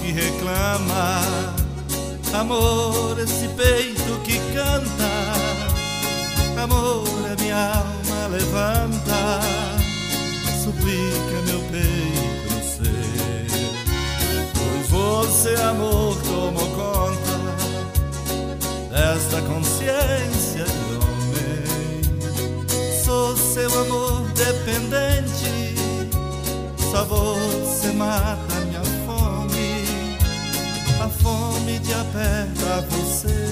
que reclama. Amor, esse peito que canta. Amor, a minha alma levanta, suplica meu peito ser. Pois você, amor, tomou conta desta consciência de homem. Sou seu amor dependente, só você mata minha fome, a fome de apertar você,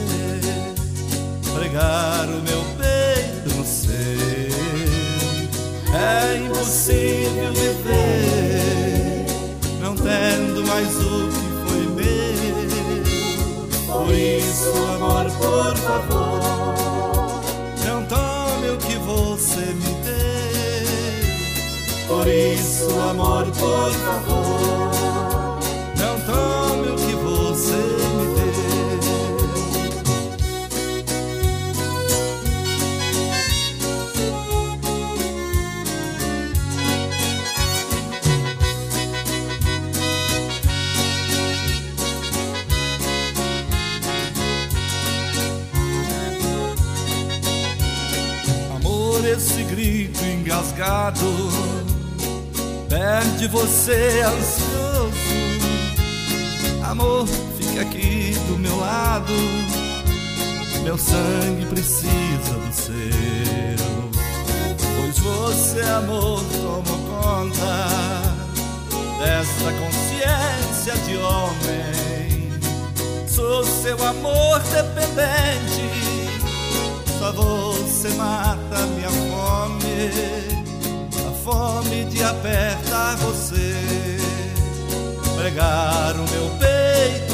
pregar o meu peito no seu. É impossível viver não tendo mais o que foi meu. Por isso, amor, por favor, não tome o que você me deu. Por isso, amor, por favor, não tome o que você me deu. Esse grito engasgado perde você ansioso. Amor, fica aqui do meu lado, meu sangue precisa do seu. Pois você, amor, tomou conta desta consciência de homem. Sou seu amor dependente, só você mata minha fome, a fome de apertar você, pregar o meu peito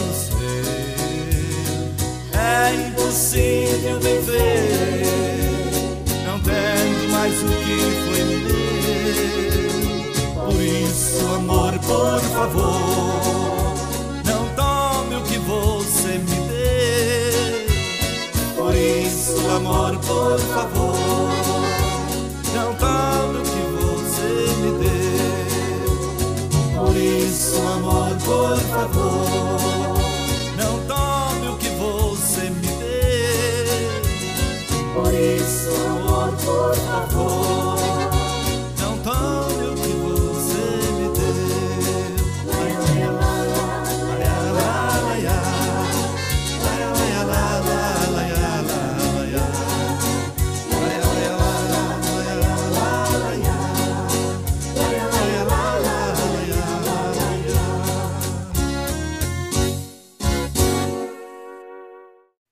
seu. É impossível viver não tendo mais o que foi meu. Por isso, amor, por favor, não tome o que você me deu. Por isso, amor, por favor, não tome o que você me deu. Por isso, amor, por favor,